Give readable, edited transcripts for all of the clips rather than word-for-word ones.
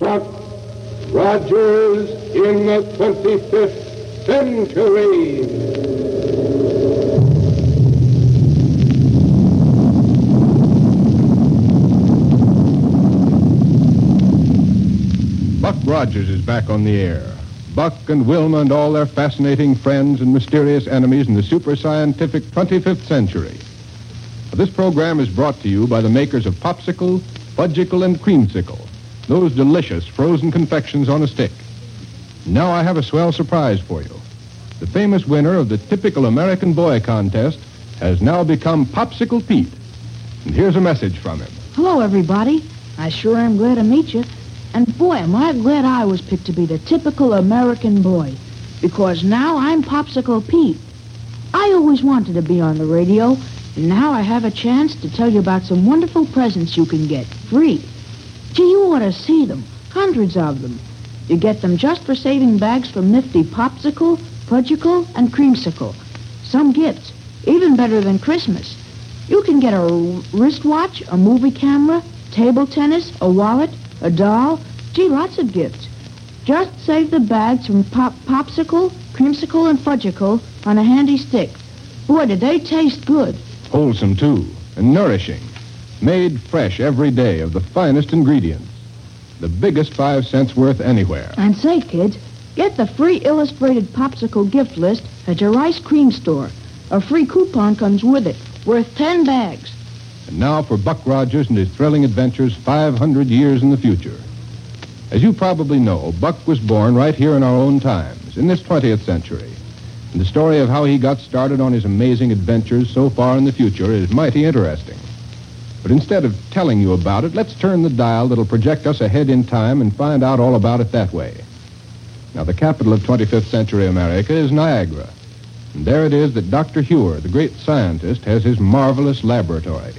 Buck Rogers in the 25th century. Buck Rogers is back on the air. Buck and Wilma and all their fascinating friends and mysterious enemies in the super-scientific 25th century. This program is brought to you by the makers of Popsicle, Fudgicle, and Creamsicle, those delicious frozen confections on a stick. Now I have a swell surprise for you. The famous winner of the Typical American Boy contest has now become Popsicle Pete. And here's a message from him. Hello, everybody. I sure am glad to meet you. And boy, am I glad I was picked to be the typical American boy. Because now I'm Popsicle Pete. I always wanted to be on the radio, and now I have a chance to tell you about some wonderful presents you can get, free. Gee, you ought to see them. Hundreds of them. You get them just for saving bags from nifty Popsicle, Fudgicle, and Creamsicle. Some gifts, even better than Christmas. You can get a wristwatch, a movie camera, table tennis, a wallet, a doll. Gee, lots of gifts. Just save the bags from Popsicle, Creamsicle, and Fudgicle on a handy stick. Boy, did they taste good. Wholesome, too, and nourishing. Made fresh every day of the finest ingredients. The biggest 5 cents worth anywhere. And say, kids, get the free illustrated Popsicle gift list at your ice cream store. A free coupon comes with it, worth 10 bags. And now for Buck Rogers and his thrilling adventures 500 years in the future. As you probably know, Buck was born right here in our own times, in this 20th century. And the story of how he got started on his amazing adventures so far in the future is mighty interesting. But instead of telling you about it, let's turn the dial that'll project us ahead in time and find out all about it that way. Now, the capital of 25th century America is Niagara. And there it is that Dr. Huer, the great scientist, has his marvelous laboratory.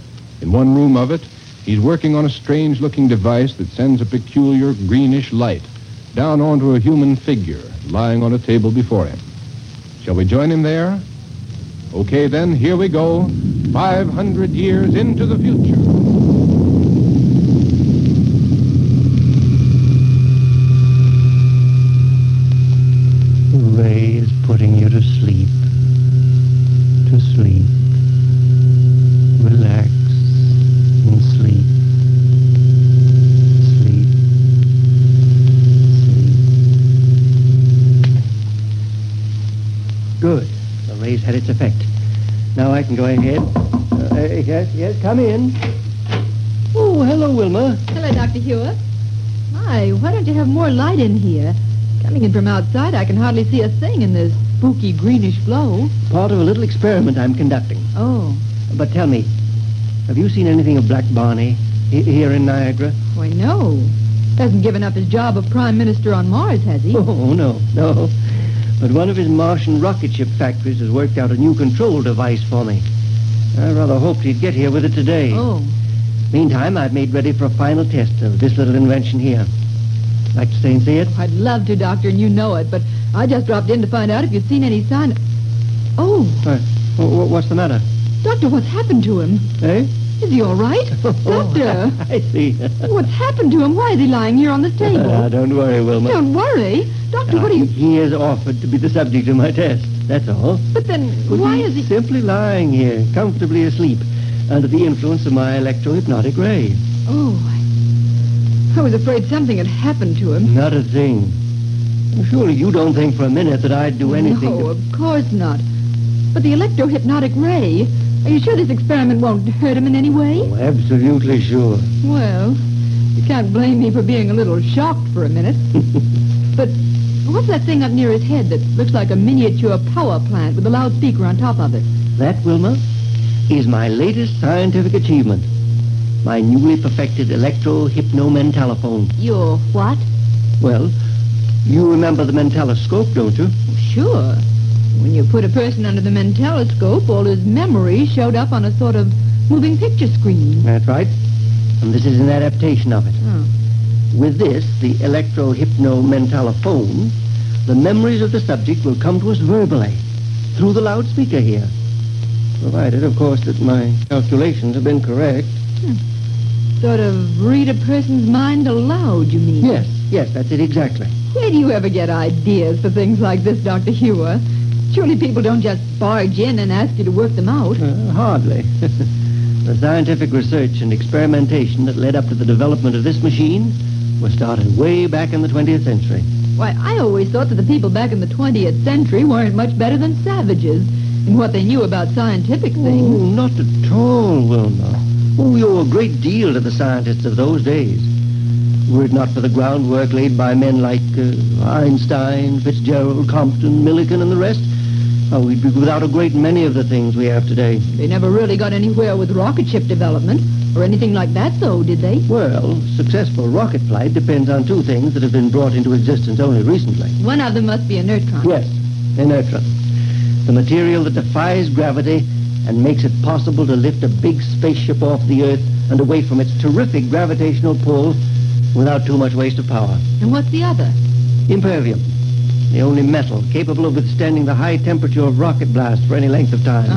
In one room of it, he's working on a strange-looking device that sends a peculiar greenish light down onto a human figure lying on a table before him. Shall we join him there? Okay, then, here we go, 500 years into the future. Ray is putting you to sleep. To sleep. Relax and sleep. Sleep. Sleep. Good. The ray's had its effect. Now I can go ahead. Yes, come in. Oh, hello, Wilma. Hello, Dr. Huer. My, why don't you have more light in here? Coming in from outside, I can hardly see a thing in this spooky greenish glow. Part of a little experiment I'm conducting. Oh. But tell me, have you seen anything of Black Barney here in Niagara? Why, no. Hasn't given up his job of Prime Minister on Mars, has he? Oh, no. But one of his Martian rocket ship factories has worked out a new control device for me. I rather hoped he'd get here with it today. Oh. Meantime, I've made ready for a final test of this little invention here. Like to stay and see it? I'd love to, Doctor, and you know it, but I just dropped in to find out if you'd seen any sign. Oh. What's the matter? Doctor, what's happened to him? Eh? Is he all right? Doctor! I see. What's happened to him? Why is he lying here on the table? Don't worry, Wilma. Don't worry. Doctor, what are you... He has offered to be the subject of my test. That's all. But then, why is he... Simply lying here, comfortably asleep, under the influence of my electro-hypnotic ray. Oh, I was afraid something had happened to him. Not a thing. Surely you don't think for a minute that I'd do anything... No, of course not. But the electro-hypnotic ray... Are you sure this experiment won't hurt him in any way? Oh, absolutely sure. Well, you can't blame me for being a little shocked for a minute. But what's that thing up near his head that looks like a miniature power plant with a loudspeaker on top of it? That, Wilma, is my latest scientific achievement. My newly perfected electro-hypno-mentalophone. Your what? Well, you remember the mentaloscope, don't you? Sure. When you put a person under the mentaloscope, all his memories showed up on a sort of moving picture screen. That's right. And this is an adaptation of it. Oh. With this, the electro-hypno-mentalophone, the memories of the subject will come to us verbally, through the loudspeaker here. Provided, of course, that my calculations have been correct. Sort of read a person's mind aloud, you mean? Yes, that's it exactly. Where do you ever get ideas for things like this, Dr. Hewer? Surely people don't just barge in and ask you to work them out. Hardly. The scientific research and experimentation that led up to the development of this machine was started way back in the 20th century. Why, I always thought that the people back in the 20th century weren't much better than savages in what they knew about scientific things. Oh, not at all, Wilma. We owe a great deal to the scientists of those days. Were it not for the groundwork laid by men like Einstein, Fitzgerald, Compton, Millikan, and the rest, we'd be without a great many of the things we have today. They never really got anywhere with rocket ship development or anything like that, though, did they? Well, successful rocket flight depends on two things that have been brought into existence only recently. One of them must be a neutron. Yes, a neutron. The material that defies gravity and makes it possible to lift a big spaceship off the Earth and away from its terrific gravitational pull without too much waste of power. And what's the other? Impervium. The only metal capable of withstanding the high temperature of rocket blast for any length of time.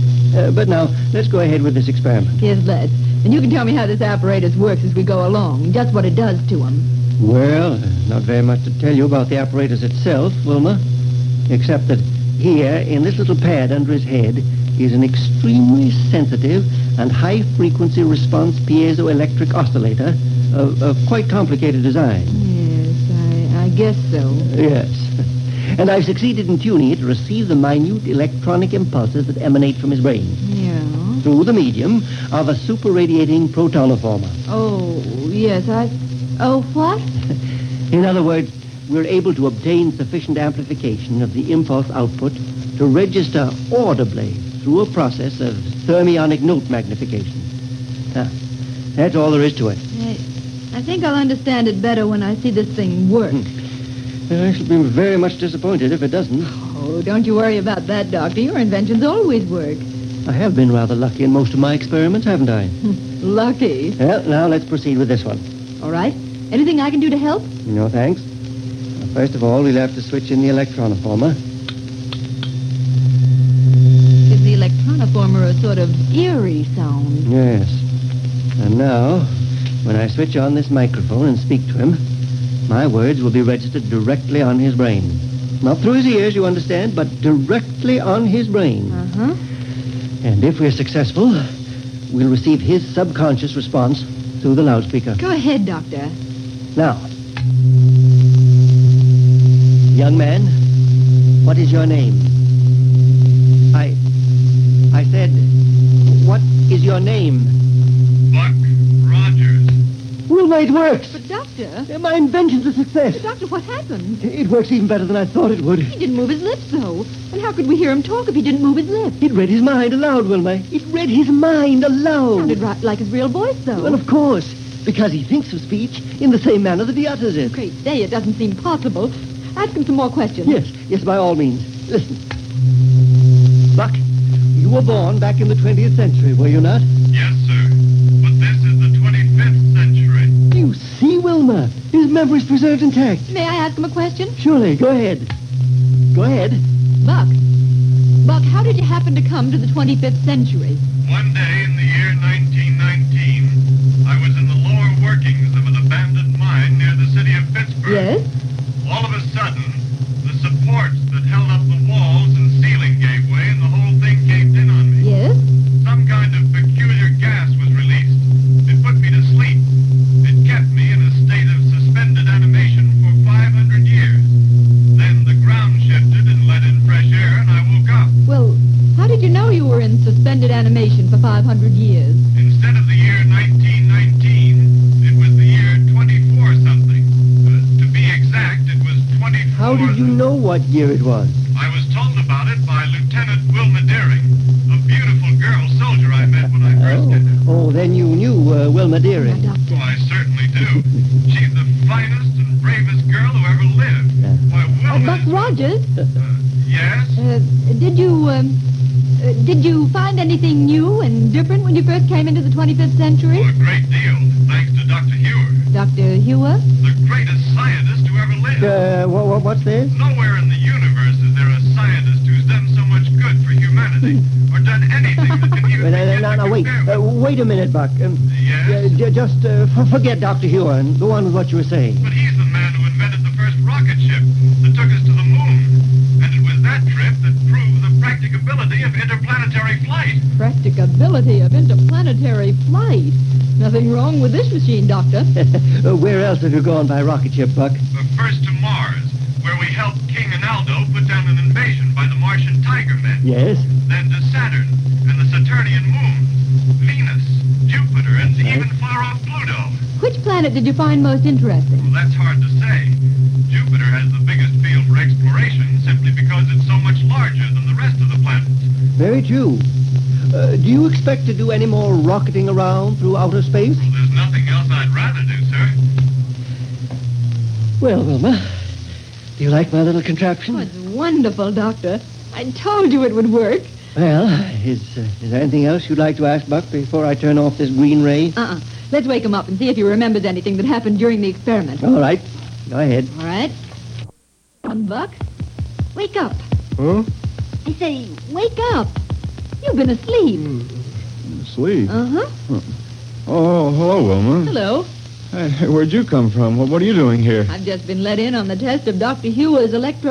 But now, let's go ahead with this experiment. Yes, let's. And you can tell me how this apparatus works as we go along, just what it does to them. Well, not very much to tell you about the apparatus itself, Wilma, except that here, in this little pad under his head, is an extremely sensitive and high-frequency response piezoelectric oscillator of quite complicated design. Yes, I guess so. Yes. And I've succeeded in tuning it to receive the minute electronic impulses that emanate from his brain Yeah. through the medium of a super-radiating protonoformer. Oh, yes, Oh, what? In other words, we're able to obtain sufficient amplification of the impulse output to register audibly through a process of thermionic note magnification. Now, that's all there is to it. I think I'll understand it better when I see this thing work. I shall be very much disappointed if it doesn't. Oh, don't you worry about that, Doctor. Your inventions always work. I have been rather lucky in most of my experiments, haven't I? Lucky. Well, now let's proceed with this one. All right. Anything I can do to help? No, thanks. First of all, we'll have to switch in the electronoformer. Gives the electronoformer a sort of eerie sound. Yes. And now, when I switch on this microphone and speak to him, my words will be registered directly on his brain. Not through his ears, you understand, but directly on his brain. Uh-huh. And if we're successful, we'll receive his subconscious response through the loudspeaker. Go ahead, Doctor. Now, young man, what is your name? I said, what is your name? Buck Rogers. Well, it works. But, Doctor... My invention's a success. Doctor, what happened? It works even better than I thought it would. He didn't move his lips, though. And how could we hear him talk if he didn't move his lips? It read his mind aloud, Wilma. It read his mind aloud. Sounded right like his real voice, though. Well, of course, because he thinks of speech in the same manner that he utters it. Great day, it doesn't seem possible. Ask him some more questions. Yes, by all means. Listen. Buck, you were born back in the 20th century, were you not? Yes, sir. But this is the 25th century. You see, Wilma, his memory's preserved intact. May I ask him a question? Surely, go ahead. Go ahead. Buck, how did you happen to come to the 25th century? One day in the year 1919, I was in the lower workings of an abandoned mine near the city of Pittsburgh. Yes? All of a sudden, the supports that held up the walls and ceiling gave way and the whole thing caved in on me. Yes? Some kind of peculiar gas was released. It put me to sleep. It kept me in a state of suspended animation for 500 years. Then the ground shifted and let in fresh air and I woke up. Well, how did you know you were in suspended animation for 500 years? Instead of the year 1919, it was the year 24-something. To be exact, it was 24... How did you know what year it was? I was told about it by Lieutenant Wilma Deering, a beautiful girl soldier I met when I first did it. Oh, then you knew Wilma Deering. Now, Doctor. Oh, I certainly do. She's the finest and bravest girl who ever lived. Why, Wilma... Buck Rogers, Yes? did you find anything new and different when you first came into the 25th century? Oh, a great deal, thanks to Dr. Hewer, Dr. Hewer? the greatest scientist who ever lived. What's this? Nowhere in the universe is there a scientist who's done so much good for humanity, or done anything that can even begin to Now, wait. compare with. wait a minute, Buck. Yes? Just forget Dr. Hewer and go on with what you were saying. But he's the man who invented the first rocket ship that took us to the moon. And it was that trip that proved the practicability of interplanetary flight. Practicability of interplanetary flight. Nothing wrong with this machine, Doctor. Where else have you gone by rocket ship, Buck? But first to Mars, where we helped King and Aldo put down an invasion by the Martian Tiger Men. Yes? Then to Saturn and the Saturnian moons, Venus, Jupiter, and even far off Pluto. Which planet did you find most interesting? Well, that's hard to say. Jupiter has the biggest field for exploration simply because it's so much larger than the rest of the planets. Very true. Do you expect to do any more rocketing around through outer space? Well, there's nothing else I'd rather do, sir. Well, Wilma, do you like my little contraption? Oh, it's wonderful, Doctor. I told you it would work. Well, is there anything else you'd like to ask, Buck, before I turn off this green ray? Let's wake him up and see if he remembers anything that happened during the experiment. All right. Go ahead. All right. Buck, wake up. Huh? I say, wake up. You've been asleep. Asleep? Uh-huh. Oh, hello, Wilma. Hello. Hey, where'd you come from? What are you doing here? I've just been let in on the test of Dr. Hewer's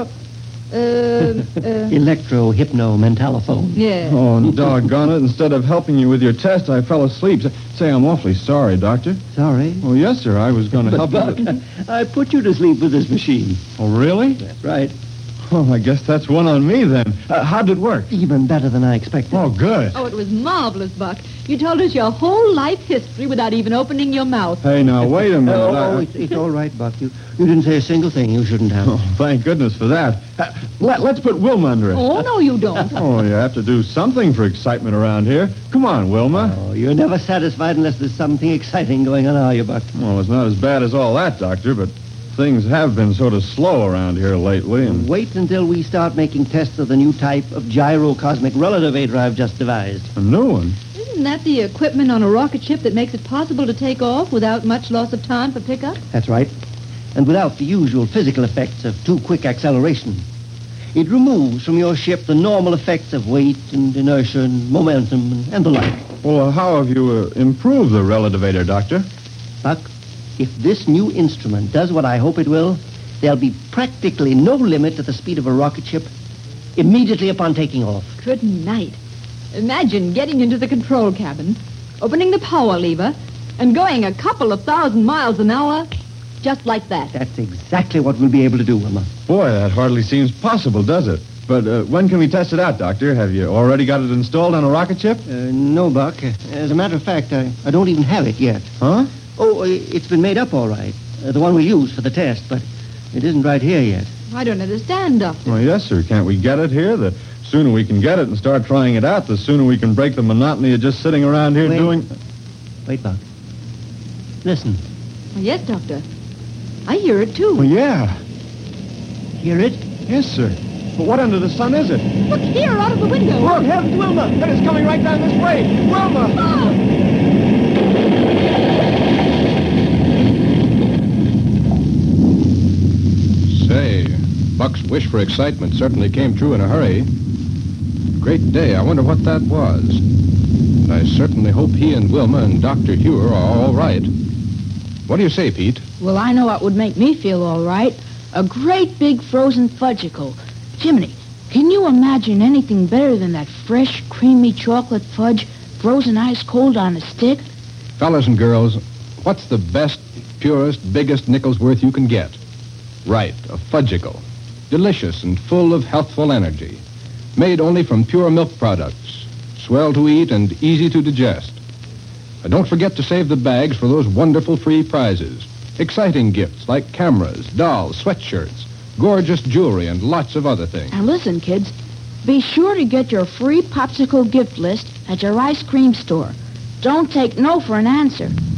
Electro-hypno-mentalophone. Yeah. Oh, doggone it. Instead of helping you with your test, I fell asleep. Say, I'm awfully sorry, Doctor. Sorry? Oh, yes, sir. I was going to help Buck, you. I put you to sleep with this machine. Oh, really? That's right. Oh, I guess that's one on me, then. How did it work? Even better than I expected. Oh, good. Oh, it was marvelous, Buck. You told us your whole life history without even opening your mouth. Hey, now, wait a minute. It's all right, Buck. You didn't say a single thing you shouldn't have. Oh, thank goodness for that. Let's put Wilma under it. Oh, no, you don't. Oh, you have to do something for excitement around here. Come on, Wilma. Oh, you're never satisfied unless there's something exciting going on, are you, Buck? Well, it's not as bad as all that, Doctor, but things have been sort of slow around here lately, and... Wait until we start making tests of the new type of gyrocosmic relativator I've just devised. A new one? Isn't that the equipment on a rocket ship that makes it possible to take off without much loss of time for pickup? That's right. And without the usual physical effects of too quick acceleration. It removes from your ship the normal effects of weight and inertia and momentum and the like. Well, how have you improved the relativator, Doctor? Buck, if this new instrument does what I hope it will, there'll be practically no limit to the speed of a rocket ship immediately upon taking off. Good night. Imagine getting into the control cabin, opening the power lever, and going a couple of 1,000 miles an hour just like that. That's exactly what we'll be able to do, Wilma. Boy, that hardly seems possible, does it? But when can we test it out, Doctor? Have you already got it installed on a rocket ship? No, Buck. As a matter of fact, I don't even have it yet. Huh? Oh, it's been made up all right. The one we used for the test, but it isn't right here yet. I don't understand, Doctor. Well, yes, sir. Can't we get it here? The sooner we can get it and start trying it out, the sooner we can break the monotony of just sitting around here doing... Wait, Buck. Listen. Yes, Doctor. I hear it, too. Well, yeah. Hear it? Yes, sir. But what under the sun is it? Look here, out of the window. Look, heavens, Wilma! And it's coming right down this way! Wilma! Oh! Say, Buck's wish for excitement certainly came true in a hurry. Great day. I wonder what that was. I certainly hope he and Wilma and Dr. Hewer are all right. What do you say, Pete? Well, I know what would make me feel all right. A great big frozen fudgicle. Jiminy, can you imagine anything better than that fresh, creamy chocolate fudge frozen ice cold on a stick? Fellas and girls, what's the best, purest, biggest nickel's worth you can get? Right, a fudgicle. Delicious and full of healthful energy. Made only from pure milk products. Swell to eat and easy to digest. And don't forget to save the bags for those wonderful free prizes. Exciting gifts like cameras, dolls, sweatshirts, gorgeous jewelry, and lots of other things. Now listen, kids. Be sure to get your free popsicle gift list at your ice cream store. Don't take no for an answer.